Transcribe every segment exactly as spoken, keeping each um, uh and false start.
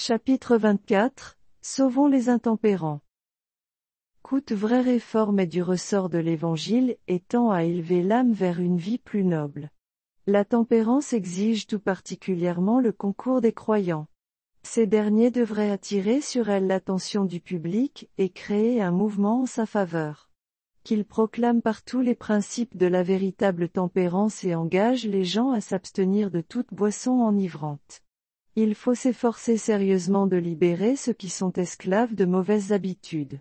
Chapitre vingt-quatre. Sauvons les intempérants. Toute vraie réforme est du ressort de l'Évangile et tend à élever l'âme vers une vie plus noble. La tempérance exige tout particulièrement le concours des croyants. Ces derniers devraient attirer sur elle l'attention du public et créer un mouvement en sa faveur. Qu'ils proclament partout les principes de la véritable tempérance et engagent les gens à s'abstenir de toute boisson enivrante. Il faut s'efforcer sérieusement de libérer ceux qui sont esclaves de mauvaises habitudes.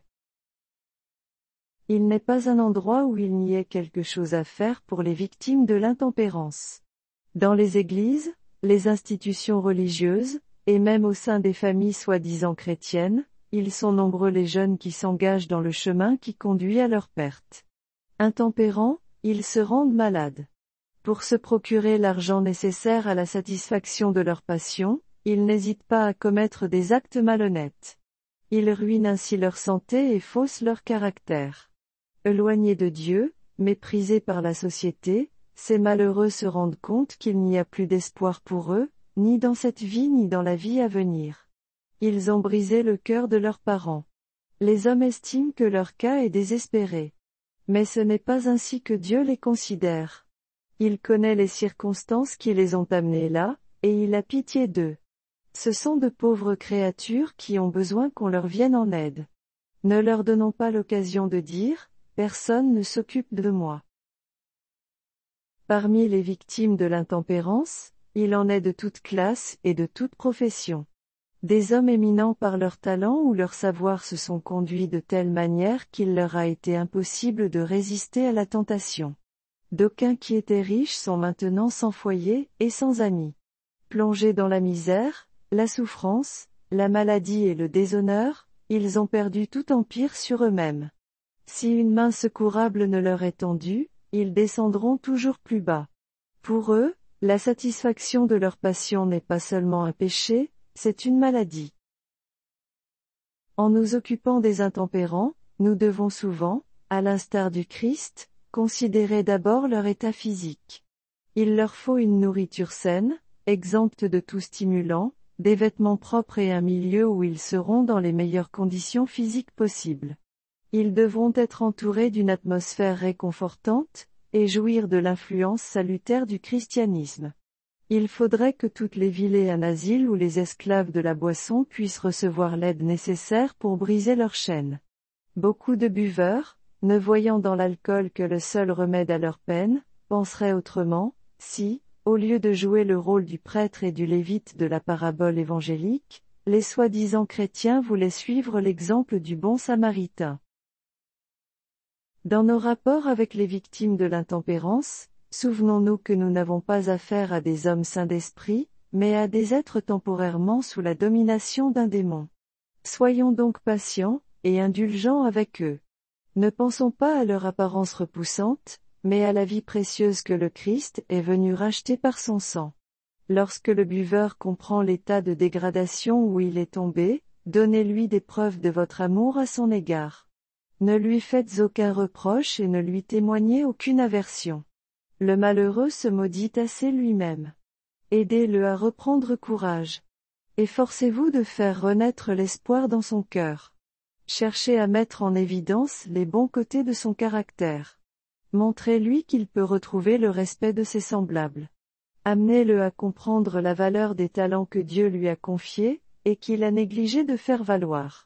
Il n'est pas un endroit où il n'y ait quelque chose à faire pour les victimes de l'intempérance. Dans les églises, les institutions religieuses, et même au sein des familles soi-disant chrétiennes, ils sont nombreux les jeunes qui s'engagent dans le chemin qui conduit à leur perte. Intempérants, ils se rendent malades. Pour se procurer l'argent nécessaire à la satisfaction de leur passion, ils n'hésitent pas à commettre des actes malhonnêtes. Ils ruinent ainsi leur santé et faussent leur caractère. Éloignés de Dieu, méprisés par la société, ces malheureux se rendent compte qu'il n'y a plus d'espoir pour eux, ni dans cette vie ni dans la vie à venir. Ils ont brisé le cœur de leurs parents. Les hommes estiment que leur cas est désespéré. Mais ce n'est pas ainsi que Dieu les considère. Il connaît les circonstances qui les ont amenés là, et il a pitié d'eux. Ce sont de pauvres créatures qui ont besoin qu'on leur vienne en aide. Ne leur donnons pas l'occasion de dire « Personne ne s'occupe de moi ». Parmi les victimes de l'intempérance, il en est de toute classe et de toute profession. Des hommes éminents par leur talent ou leur savoir se sont conduits de telle manière qu'il leur a été impossible de résister à la tentation. D'aucuns qui étaient riches sont maintenant sans foyer et sans amis. Plongés dans la misère, la souffrance, la maladie et le déshonneur, ils ont perdu tout empire sur eux-mêmes. Si une main secourable ne leur est tendue, ils descendront toujours plus bas. Pour eux, la satisfaction de leur passion n'est pas seulement un péché, c'est une maladie. En nous occupant des intempérants, nous devons souvent, à l'instar du Christ, considérer d'abord leur état physique. Il leur faut une nourriture saine, exempte de tout stimulant, des vêtements propres et un milieu où ils seront dans les meilleures conditions physiques possibles. Ils devront être entourés d'une atmosphère réconfortante, et jouir de l'influence salutaire du christianisme. Il faudrait que toutes les villes aient un asile où les esclaves de la boisson puissent recevoir l'aide nécessaire pour briser leurs chaînes. Beaucoup de buveurs, ne voyant dans l'alcool que le seul remède à leur peine, penseraient autrement, si, au lieu de jouer le rôle du prêtre et du lévite de la parabole évangélique, les soi-disant chrétiens voulaient suivre l'exemple du bon samaritain. Dans nos rapports avec les victimes de l'intempérance, souvenons-nous que nous n'avons pas affaire à des hommes sains d'esprit, mais à des êtres temporairement sous la domination d'un démon. Soyons donc patients, et indulgents avec eux. Ne pensons pas à leur apparence repoussante, mais à la vie précieuse que le Christ est venu racheter par son sang. Lorsque le buveur comprend l'état de dégradation où il est tombé, donnez-lui des preuves de votre amour à son égard. Ne lui faites aucun reproche et ne lui témoignez aucune aversion. Le malheureux se maudit assez lui-même. Aidez-le à reprendre courage. Efforcez-vous de faire renaître l'espoir dans son cœur. Cherchez à mettre en évidence les bons côtés de son caractère. Montrez-lui qu'il peut retrouver le respect de ses semblables. Amenez-le à comprendre la valeur des talents que Dieu lui a confiés, et qu'il a négligé de faire valoir.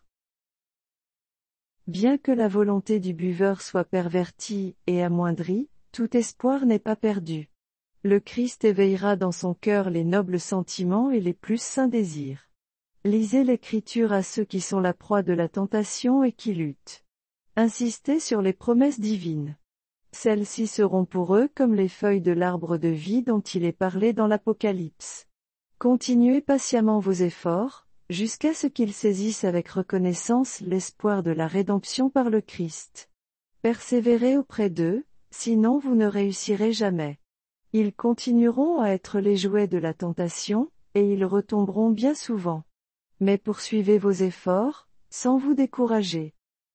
Bien que la volonté du buveur soit pervertie et amoindrie, tout espoir n'est pas perdu. Le Christ éveillera dans son cœur les nobles sentiments et les plus saints désirs. Lisez l'Écriture à ceux qui sont la proie de la tentation et qui luttent. Insistez sur les promesses divines. Celles-ci seront pour eux comme les feuilles de l'arbre de vie dont il est parlé dans l'Apocalypse. Continuez patiemment vos efforts, jusqu'à ce qu'ils saisissent avec reconnaissance l'espoir de la rédemption par le Christ. Persévérez auprès d'eux, sinon vous ne réussirez jamais. Ils continueront à être les jouets de la tentation, et ils retomberont bien souvent. Mais poursuivez vos efforts, sans vous décourager.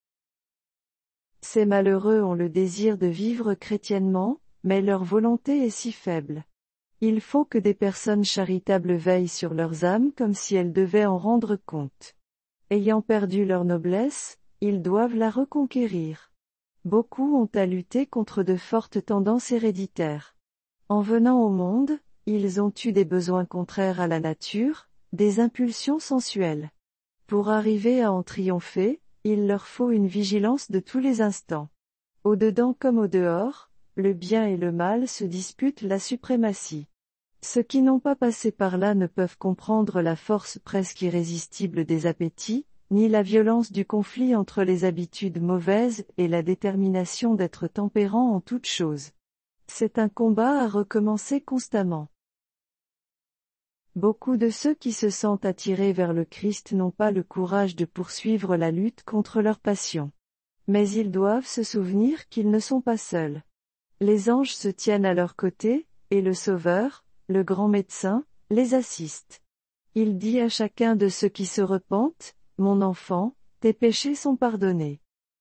Ces malheureux ont le désir de vivre chrétiennement, mais leur volonté est si faible. Il faut que des personnes charitables veillent sur leurs âmes comme si elles devaient en rendre compte. Ayant perdu leur noblesse, ils doivent la reconquérir. Beaucoup ont à lutter contre de fortes tendances héréditaires. En venant au monde, ils ont eu des besoins contraires à la nature, des impulsions sensuelles. Pour arriver à en triompher, il leur faut une vigilance de tous les instants. Au dedans comme au dehors, le bien et le mal se disputent la suprématie. Ceux qui n'ont pas passé par là ne peuvent comprendre la force presque irrésistible des appétits, ni la violence du conflit entre les habitudes mauvaises et la détermination d'être tempérant en toutes choses. C'est un combat à recommencer constamment. Beaucoup de ceux qui se sentent attirés vers le Christ n'ont pas le courage de poursuivre la lutte contre leurs passions. Mais ils doivent se souvenir qu'ils ne sont pas seuls. Les anges se tiennent à leur côté, et le Sauveur, le grand médecin, les assiste. Il dit à chacun de ceux qui se repentent, « Mon enfant, tes péchés sont pardonnés. »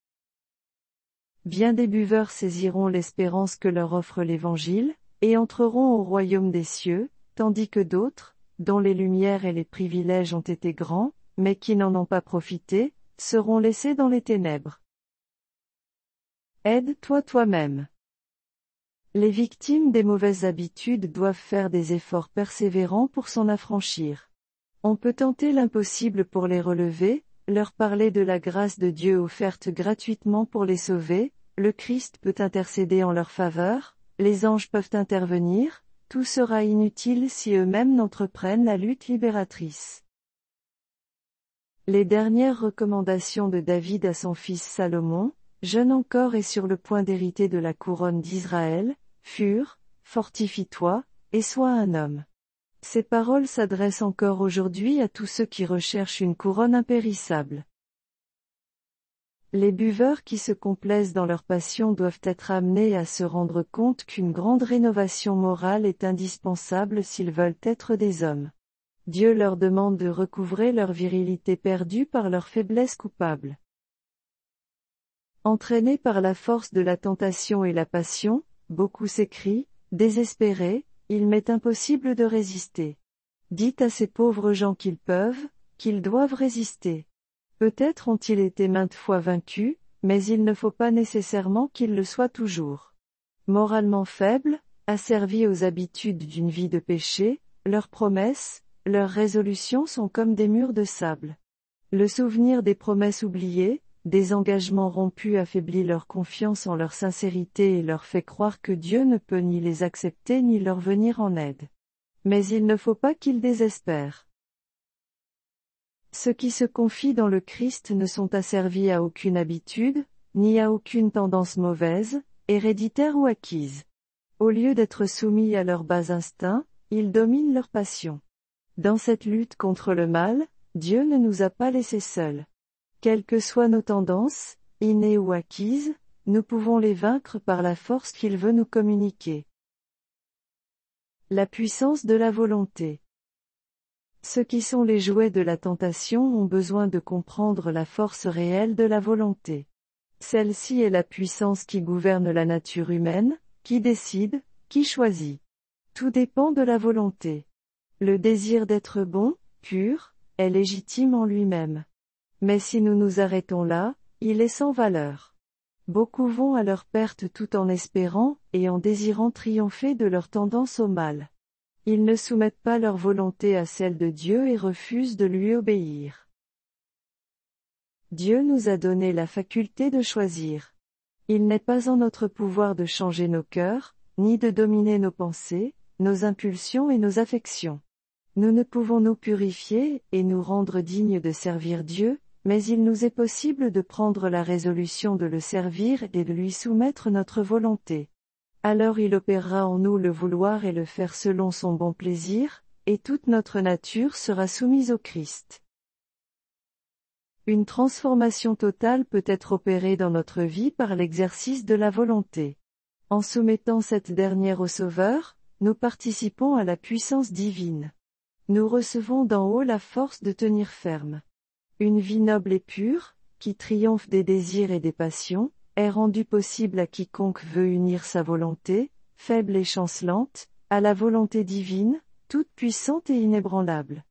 Bien des buveurs saisiront l'espérance que leur offre l'Évangile, et entreront au royaume des cieux, tandis que d'autres, dont les lumières et les privilèges ont été grands, mais qui n'en ont pas profité, seront laissés dans les ténèbres. Aide-toi toi-même. Les victimes des mauvaises habitudes doivent faire des efforts persévérants pour s'en affranchir. On peut tenter l'impossible pour les relever, leur parler de la grâce de Dieu offerte gratuitement pour les sauver, le Christ peut intercéder en leur faveur, les anges peuvent intervenir, tout sera inutile si eux-mêmes n'entreprennent la lutte libératrice. Les dernières recommandations de David à son fils Salomon, jeune encore et sur le point d'hériter de la couronne d'Israël, furent « Fortifie-toi, et sois un homme ». Ces paroles s'adressent encore aujourd'hui à tous ceux qui recherchent une couronne impérissable. Les buveurs qui se complaisent dans leur passion doivent être amenés à se rendre compte qu'une grande rénovation morale est indispensable s'ils veulent être des hommes. Dieu leur demande de recouvrer leur virilité perdue par leur faiblesse coupable. Entraînés par la force de la tentation et la passion, beaucoup s'écrient, désespérés, il m'est impossible de résister. Dites à ces pauvres gens qu'ils peuvent, qu'ils doivent résister. Peut-être ont-ils été maintes fois vaincus, mais il ne faut pas nécessairement qu'ils le soient toujours. Moralement faibles, asservis aux habitudes d'une vie de péché, leurs promesses, leurs résolutions sont comme des murs de sable. Le souvenir des promesses oubliées, des engagements rompus affaiblit leur confiance en leur sincérité et leur fait croire que Dieu ne peut ni les accepter ni leur venir en aide. Mais il ne faut pas qu'ils désespèrent. Ceux qui se confient dans le Christ ne sont asservis à aucune habitude, ni à aucune tendance mauvaise, héréditaire ou acquise. Au lieu d'être soumis à leurs bas instincts, ils dominent leurs passions. Dans cette lutte contre le mal, Dieu ne nous a pas laissés seuls. Quelles que soient nos tendances, innées ou acquises, nous pouvons les vaincre par la force qu'il veut nous communiquer. La puissance de la volonté. Ceux qui sont les jouets de la tentation ont besoin de comprendre la force réelle de la volonté. Celle-ci est la puissance qui gouverne la nature humaine, qui décide, qui choisit. Tout dépend de la volonté. Le désir d'être bon, pur, est légitime en lui-même. Mais si nous nous arrêtons là, il est sans valeur. Beaucoup vont à leur perte tout en espérant, et en désirant triompher de leur tendance au mal. Ils ne soumettent pas leur volonté à celle de Dieu et refusent de lui obéir. Dieu nous a donné la faculté de choisir. Il n'est pas en notre pouvoir de changer nos cœurs, ni de dominer nos pensées, nos impulsions et nos affections. Nous ne pouvons nous purifier et nous rendre dignes de servir Dieu, mais il nous est possible de prendre la résolution de le servir et de lui soumettre notre volonté. Alors il opérera en nous le vouloir et le faire selon son bon plaisir, et toute notre nature sera soumise au Christ. Une transformation totale peut être opérée dans notre vie par l'exercice de la volonté. En soumettant cette dernière au Sauveur, nous participons à la puissance divine. Nous recevons d'en haut la force de tenir ferme. Une vie noble et pure, qui triomphe des désirs et des passions, est rendue possible à quiconque veut unir sa volonté, faible et chancelante, à la volonté divine, toute puissante et inébranlable.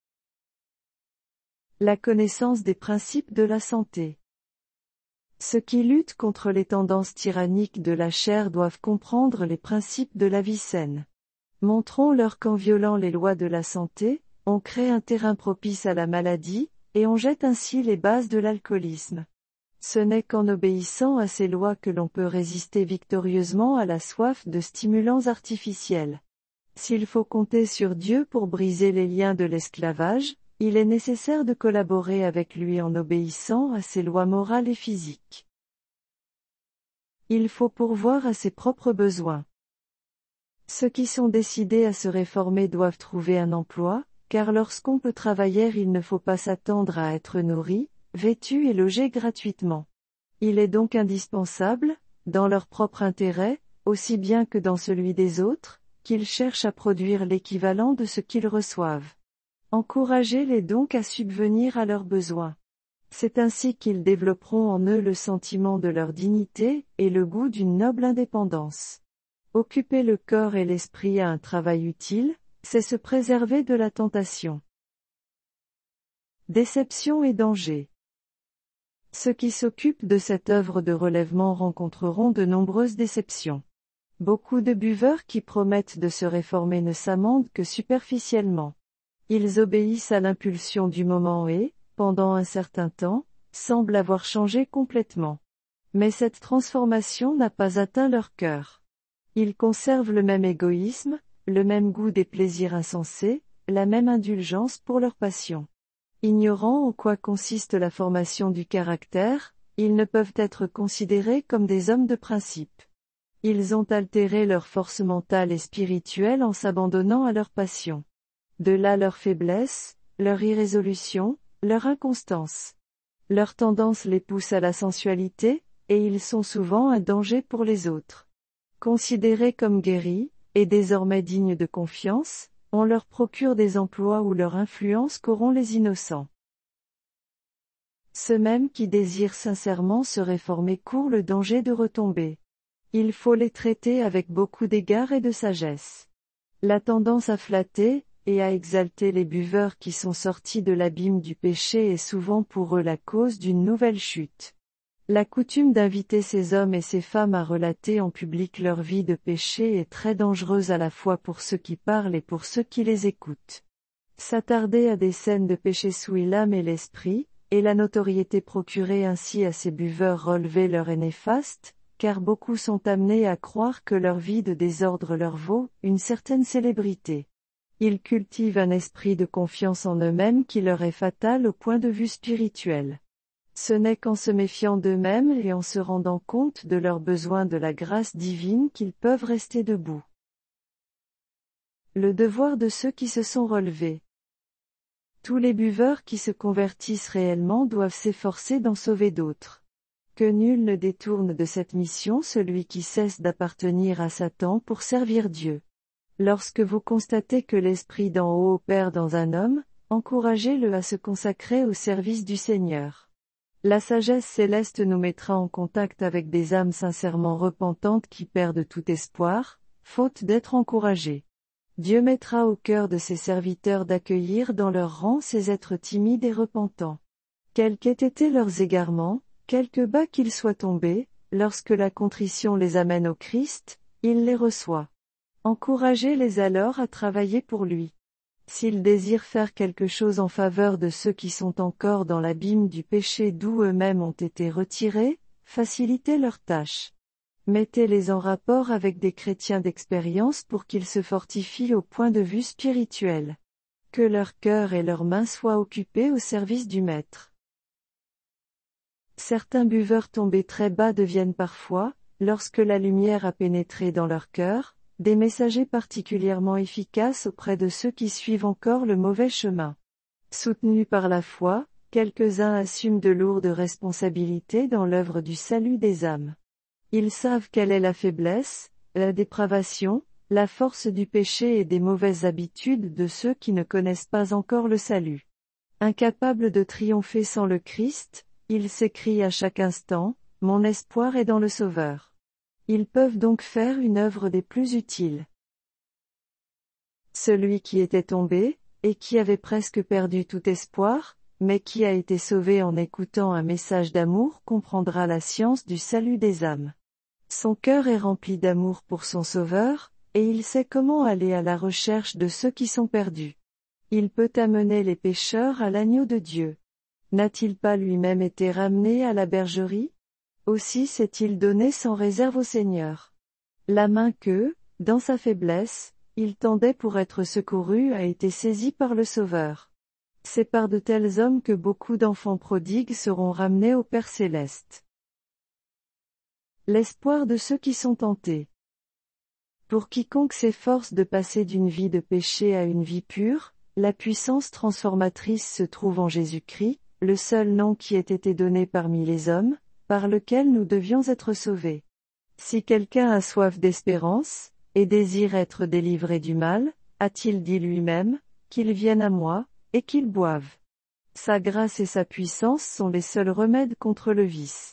La connaissance des principes de la santé. Ceux qui luttent contre les tendances tyranniques de la chair doivent comprendre les principes de la vie saine. Montrons-leur qu'en violant les lois de la santé, on crée un terrain propice à la maladie, et on jette ainsi les bases de l'alcoolisme. Ce n'est qu'en obéissant à ces lois que l'on peut résister victorieusement à la soif de stimulants artificiels. S'il faut compter sur Dieu pour briser les liens de l'esclavage, il est nécessaire de collaborer avec lui en obéissant à ses lois morales et physiques. Il faut pourvoir à ses propres besoins. Ceux qui sont décidés à se réformer doivent trouver un emploi, car lorsqu'on peut travailler il ne faut pas s'attendre à être nourri, vêtu et logé gratuitement. Il est donc indispensable, dans leur propre intérêt, aussi bien que dans celui des autres, qu'ils cherchent à produire l'équivalent de ce qu'ils reçoivent. Encouragez-les donc à subvenir à leurs besoins. C'est ainsi qu'ils développeront en eux le sentiment de leur dignité, et le goût d'une noble indépendance. Occuper le corps et l'esprit à un travail utile, c'est se préserver de la tentation. Déception et danger. Ceux qui s'occupent de cette œuvre de relèvement rencontreront de nombreuses déceptions. Beaucoup de buveurs qui promettent de se réformer ne s'amendent que superficiellement. Ils obéissent à l'impulsion du moment et, pendant un certain temps, semblent avoir changé complètement. Mais cette transformation n'a pas atteint leur cœur. Ils conservent le même égoïsme, le même goût des plaisirs insensés, la même indulgence pour leurs passions. Ignorant en quoi consiste la formation du caractère, ils ne peuvent être considérés comme des hommes de principe. Ils ont altéré leur force mentale et spirituelle en s'abandonnant à leurs passions. De là leur faiblesse, leur irrésolution, leur inconstance. Leur tendance les pousse à la sensualité, et ils sont souvent un danger pour les autres. Considérés comme guéris, et désormais dignes de confiance, on leur procure des emplois où leur influence corrompt les innocents. Ceux mêmes qui désirent sincèrement se réformer courent le danger de retomber. Il faut les traiter avec beaucoup d'égard et de sagesse. La tendance à flatter, et à exalter les buveurs qui sont sortis de l'abîme du péché est souvent pour eux la cause d'une nouvelle chute. La coutume d'inviter ces hommes et ces femmes à relater en public leur vie de péché est très dangereuse à la fois pour ceux qui parlent et pour ceux qui les écoutent. S'attarder à des scènes de péché souille l'âme et l'esprit, et la notoriété procurée ainsi à ces buveurs relevés leur est néfaste, car beaucoup sont amenés à croire que leur vie de désordre leur vaut une certaine célébrité. Ils cultivent un esprit de confiance en eux-mêmes qui leur est fatal au point de vue spirituel. Ce n'est qu'en se méfiant d'eux-mêmes et en se rendant compte de leurs besoins de la grâce divine qu'ils peuvent rester debout. Le devoir de ceux qui se sont relevés. Tous les buveurs qui se convertissent réellement doivent s'efforcer d'en sauver d'autres. Que nul ne détourne de cette mission celui qui cesse d'appartenir à Satan pour servir Dieu. Lorsque vous constatez que l'Esprit d'en haut opère dans un homme, encouragez-le à se consacrer au service du Seigneur. La sagesse céleste nous mettra en contact avec des âmes sincèrement repentantes qui perdent tout espoir, faute d'être encouragées. Dieu mettra au cœur de ses serviteurs d'accueillir dans leur rang ces êtres timides et repentants. Quels qu'aient été leurs égarements, quelque bas qu'ils soient tombés, lorsque la contrition les amène au Christ, il les reçoit. Encouragez-les alors à travailler pour lui. S'ils désirent faire quelque chose en faveur de ceux qui sont encore dans l'abîme du péché d'où eux-mêmes ont été retirés, facilitez leur tâche. Mettez-les en rapport avec des chrétiens d'expérience pour qu'ils se fortifient au point de vue spirituel. Que leur cœur et leurs mains soient occupés au service du Maître. Certains buveurs tombés très bas deviennent parfois, lorsque la lumière a pénétré dans leur cœur, des messagers particulièrement efficaces auprès de ceux qui suivent encore le mauvais chemin. Soutenus par la foi, quelques-uns assument de lourdes responsabilités dans l'œuvre du salut des âmes. Ils savent quelle est la faiblesse, la dépravation, la force du péché et des mauvaises habitudes de ceux qui ne connaissent pas encore le salut. Incapables de triompher sans le Christ, ils s'écrient à chaque instant, « Mon espoir est dans le Sauveur ». Ils peuvent donc faire une œuvre des plus utiles. Celui qui était tombé, et qui avait presque perdu tout espoir, mais qui a été sauvé en écoutant un message d'amour comprendra la science du salut des âmes. Son cœur est rempli d'amour pour son Sauveur, et il sait comment aller à la recherche de ceux qui sont perdus. Il peut amener les pécheurs à l'agneau de Dieu. N'a-t-il pas lui-même été ramené à la bergerie? Aussi s'est-il donné sans réserve au Seigneur. La main que, dans sa faiblesse, il tendait pour être secouru a été saisie par le Sauveur. C'est par de tels hommes que beaucoup d'enfants prodigues seront ramenés au Père céleste. L'espoir de ceux qui sont tentés. Pour quiconque s'efforce de passer d'une vie de péché à une vie pure, la puissance transformatrice se trouve en Jésus-Christ, le seul nom qui ait été donné parmi les hommes, par lequel nous devions être sauvés. Si quelqu'un a soif d'espérance, et désire être délivré du mal, a-t-il dit lui-même, qu'il vienne à moi, et qu'il boive. Sa grâce et sa puissance sont les seuls remèdes contre le vice.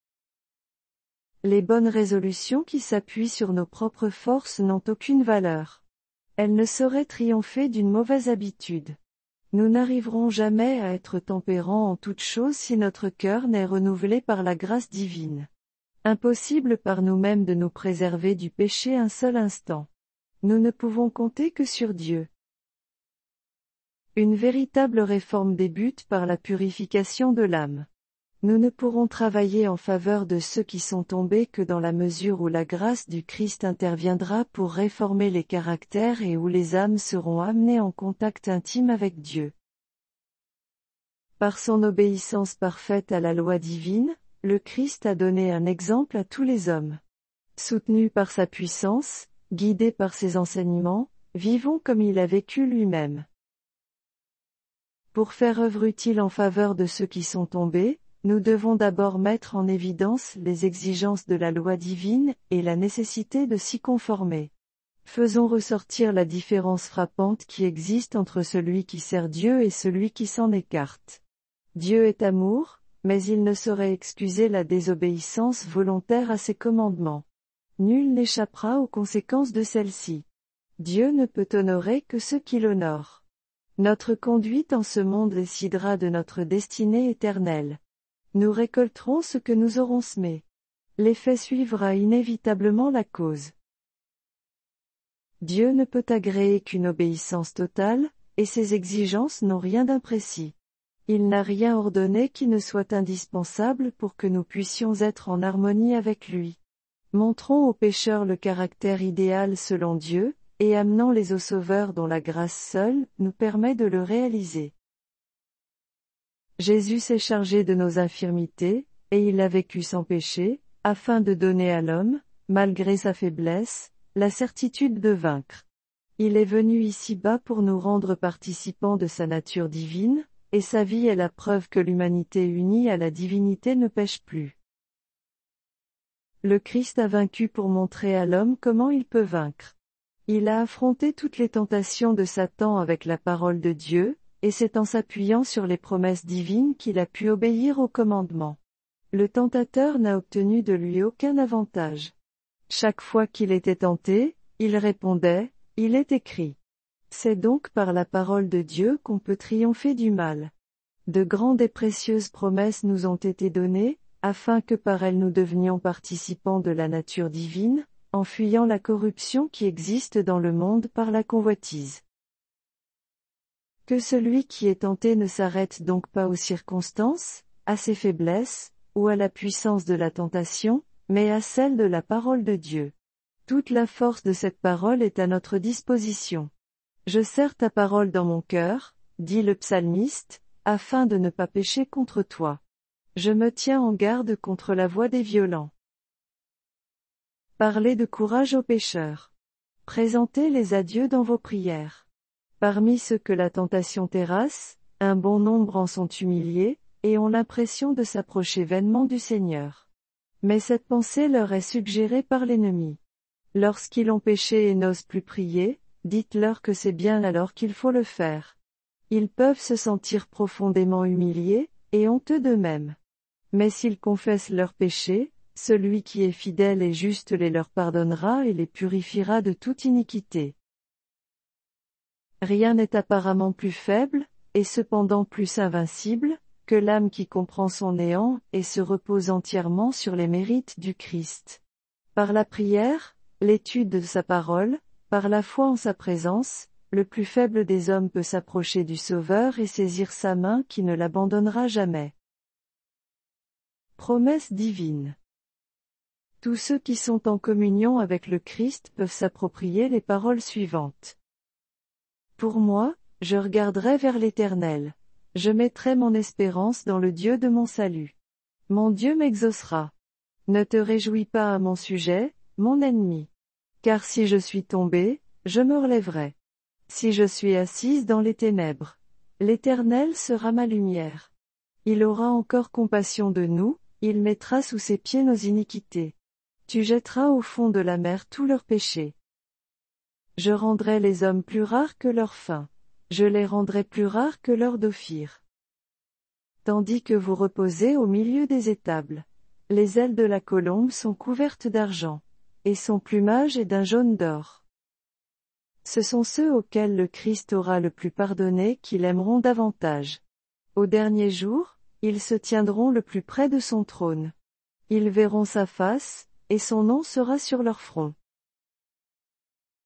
Les bonnes résolutions qui s'appuient sur nos propres forces n'ont aucune valeur. Elles ne sauraient triompher d'une mauvaise habitude. Nous n'arriverons jamais à être tempérants en toutes choses si notre cœur n'est renouvelé par la grâce divine. Impossible par nous-mêmes de nous préserver du péché un seul instant. Nous ne pouvons compter que sur Dieu. Une véritable réforme débute par la purification de l'âme. Nous ne pourrons travailler en faveur de ceux qui sont tombés que dans la mesure où la grâce du Christ interviendra pour réformer les caractères et où les âmes seront amenées en contact intime avec Dieu. Par son obéissance parfaite à la loi divine, le Christ a donné un exemple à tous les hommes. Soutenu par sa puissance, guidé par ses enseignements, vivons comme il a vécu lui-même. Pour faire œuvre utile en faveur de ceux qui sont tombés, nous devons d'abord mettre en évidence les exigences de la loi divine et la nécessité de s'y conformer. Faisons ressortir la différence frappante qui existe entre celui qui sert Dieu et celui qui s'en écarte. Dieu est amour, mais il ne saurait excuser la désobéissance volontaire à ses commandements. Nul n'échappera aux conséquences de celle-ci. Dieu ne peut honorer que ceux qui l'honorent. Notre conduite en ce monde décidera de notre destinée éternelle. Nous récolterons ce que nous aurons semé. L'effet suivra inévitablement la cause. Dieu ne peut agréer qu'une obéissance totale, et ses exigences n'ont rien d'imprécis. Il n'a rien ordonné qui ne soit indispensable pour que nous puissions être en harmonie avec lui. Montrons aux pécheurs le caractère idéal selon Dieu, et amenons-les au Sauveur dont la grâce seule nous permet de le réaliser. Jésus s'est chargé de nos infirmités, et il a vécu sans péché, afin de donner à l'homme, malgré sa faiblesse, la certitude de vaincre. Il est venu ici-bas pour nous rendre participants de sa nature divine, et sa vie est la preuve que l'humanité unie à la divinité ne pêche plus. Le Christ a vaincu pour montrer à l'homme comment il peut vaincre. Il a affronté toutes les tentations de Satan avec la parole de Dieu, et c'est en s'appuyant sur les promesses divines qu'il a pu obéir aux commandements. Le tentateur n'a obtenu de lui aucun avantage. Chaque fois qu'il était tenté, il répondait, « Il est écrit ». C'est donc par la parole de Dieu qu'on peut triompher du mal. De grandes et précieuses promesses nous ont été données, afin que par elles nous devenions participants de la nature divine, en fuyant la corruption qui existe dans le monde par la convoitise. Que celui qui est tenté ne s'arrête donc pas aux circonstances, à ses faiblesses, ou à la puissance de la tentation, mais à celle de la parole de Dieu. Toute la force de cette parole est à notre disposition. Je serre ta parole dans mon cœur, dit le psalmiste, afin de ne pas pécher contre toi. Je me tiens en garde contre la voix des violents. Parlez de courage aux pécheurs. Présentez les adieux dans vos prières. Parmi ceux que la tentation terrasse, un bon nombre en sont humiliés, et ont l'impression de s'approcher vainement du Seigneur. Mais cette pensée leur est suggérée par l'ennemi. Lorsqu'ils ont péché et n'osent plus prier, dites-leur que c'est bien alors qu'il faut le faire. Ils peuvent se sentir profondément humiliés, et honteux d'eux-mêmes. Mais s'ils confessent leurs péchés, celui qui est fidèle et juste les leur pardonnera et les purifiera de toute iniquité. Rien n'est apparemment plus faible, et cependant plus invincible, que l'âme qui comprend son néant et se repose entièrement sur les mérites du Christ. Par la prière, l'étude de sa parole, par la foi en sa présence, le plus faible des hommes peut s'approcher du Sauveur et saisir sa main qui ne l'abandonnera jamais. Promesse divine. Tous ceux qui sont en communion avec le Christ peuvent s'approprier les paroles suivantes. Pour moi, je regarderai vers l'Éternel. Je mettrai mon espérance dans le Dieu de mon salut. Mon Dieu m'exaucera. Ne te réjouis pas à mon sujet, mon ennemi. Car si je suis tombé, je me relèverai. Si je suis assise dans les ténèbres, l'Éternel sera ma lumière. Il aura encore compassion de nous, il mettra sous ses pieds nos iniquités. Tu jetteras au fond de la mer tous leurs péchés. Je rendrai les hommes plus rares que leur faim. Je les rendrai plus rares que leur d'ophir. Tandis que vous reposez au milieu des étables, les ailes de la colombe sont couvertes d'argent, et son plumage est d'un jaune d'or. Ce sont ceux auxquels le Christ aura le plus pardonné qui l'aimeront davantage. Au dernier jour, ils se tiendront le plus près de son trône. Ils verront sa face, et son nom sera sur leur front.